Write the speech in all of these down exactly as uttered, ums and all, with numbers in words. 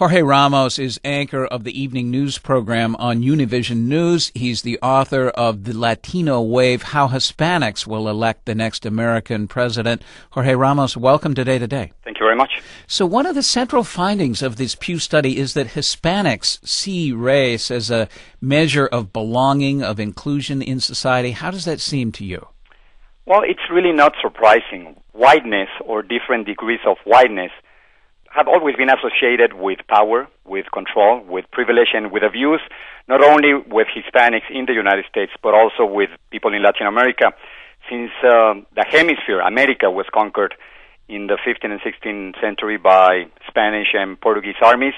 Jorge Ramos is anchor of the evening news program on Univision News. He's the author of The Latino Wave, How Hispanics Will Elect the Next American President. Jorge Ramos, welcome to Day to Day. Thank you very much. So one of the central findings of this Pew study is that Hispanics see race as a measure of belonging, of inclusion in society. How does that seem to you? Well, it's really not surprising. Whiteness or different degrees of whiteness have always been associated with power, with control, with privilege, and with abuse, not only with Hispanics in the United States, but also with people in Latin America. Since uh, the hemisphere, America, was conquered in the fifteenth and sixteenth century by Spanish and Portuguese armies.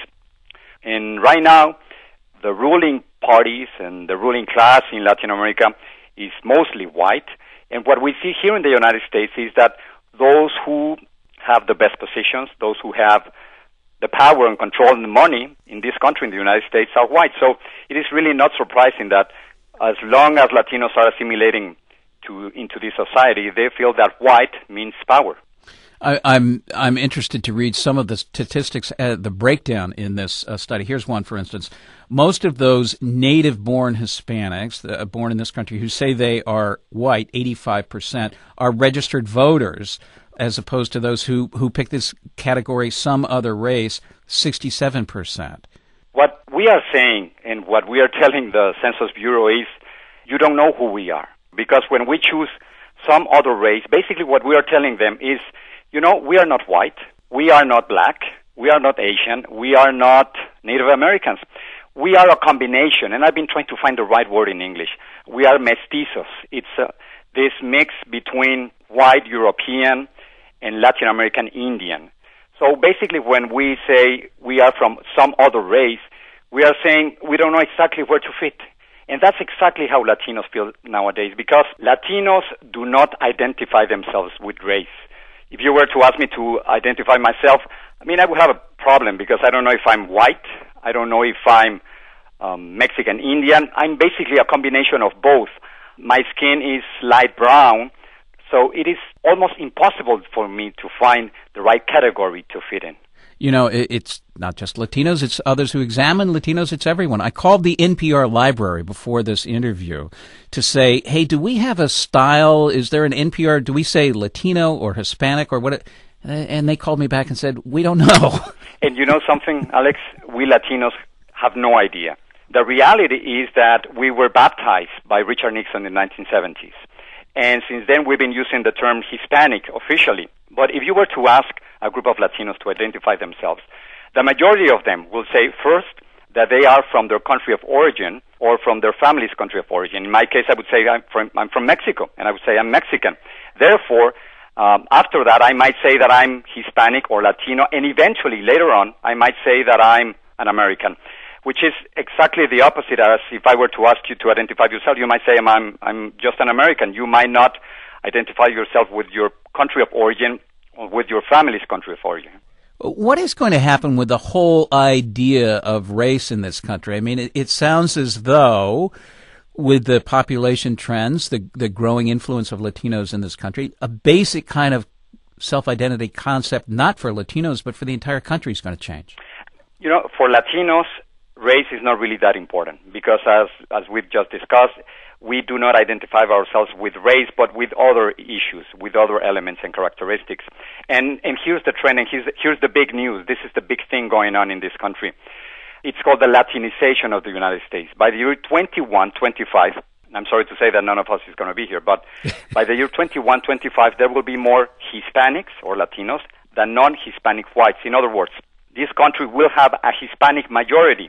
And right now, the ruling parties and the ruling class in Latin America is mostly white. And what we see here in the United States is that those who have the best positions, those who have the power and control and the money in this country, in the United States, are white. So it is really not surprising that as long as Latinos are assimilating to into this society, they feel that white means power. I, I'm I'm interested to read some of the statistics, uh, the breakdown in this uh, study. Here's one, for instance. Most of those native-born Hispanics, uh, born in this country, who say they are white, eighty-five percent, are registered voters, as opposed to those who, who pick this category, some other race, sixty-seven percent. What we are saying and what we are telling the Census Bureau is, you don't know who we are. Because when we choose some other race, basically what we are telling them is, you know, we are not white, we are not black, we are not Asian, we are not Native Americans. We are a combination, and I've been trying to find the right word in English. We are mestizos. It's uh, this mix between white European and Latin American Indian. So basically when we say we are from some other race, we are saying we don't know exactly where to fit. And that's exactly how Latinos feel nowadays, because Latinos do not identify themselves with race. If you were to ask me to identify myself, I mean, I would have a problem because I don't know if I'm white, I don't know if I'm um, Mexican Indian. I'm basically a combination of both. My skin is light brown, so it is almost impossible for me to find the right category to fit in. You know, it's not just Latinos, it's others who examine Latinos, it's everyone. I called the N P R library before this interview to say, hey, do we have a style? Is there an N P R? Do we say Latino or Hispanic or what? And they called me back and said, we don't know. And you know something, Alex? We Latinos have no idea. The reality is that we were baptized by Richard Nixon in the nineteen seventies. And since then, we've been using the term Hispanic officially. But if you were to ask a group of Latinos to identify themselves, the majority of them will say, first, that they are from their country of origin or from their family's country of origin. In my case, I would say I'm from, I'm from Mexico, and I would say I'm Mexican. Therefore, um, after that, I might say that I'm Hispanic or Latino, and eventually, later on, I might say that I'm an American, which is exactly the opposite as if I were to ask you to identify yourself. You might say, I'm, I'm, I'm just an American. You might not identify yourself with your country of origin or with your family's country of origin. What is going to happen with the whole idea of race in this country? I mean, it, it sounds as though, with the population trends, the, the growing influence of Latinos in this country, a basic kind of self-identity concept, not for Latinos, but for the entire country, is going to change. You know, for Latinos, race is not really that important because, as as we've just discussed, we do not identify ourselves with race, but with other issues, with other elements and characteristics. And and here's the trend, and here's, here's the big news. This is the big thing going on in this country. It's called the Latinization of the United States. By the year twenty-one twenty-five, I'm sorry to say that none of us is going to be here, but by the year twenty-one twenty-five, there will be more Hispanics or Latinos than non-Hispanic whites. In other words, this country will have a Hispanic majority.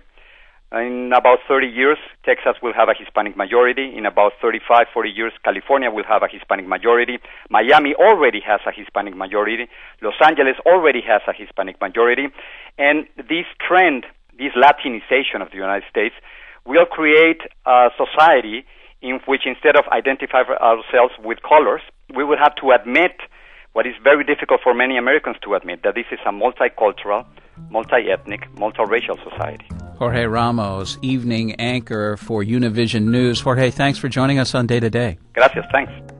In about thirty years, Texas will have a Hispanic majority. In about thirty-five, forty years, California will have a Hispanic majority. Miami already has a Hispanic majority. Los Angeles already has a Hispanic majority. And this trend, this Latinization of the United States, will create a society in which instead of identifying ourselves with colors, we will have to admit what is very difficult for many Americans to admit, that this is a multicultural, multi-ethnic, multiracial society. Jorge Ramos, evening anchor for Univision News. Jorge, thanks for joining us on Day to Day. Gracias, thanks.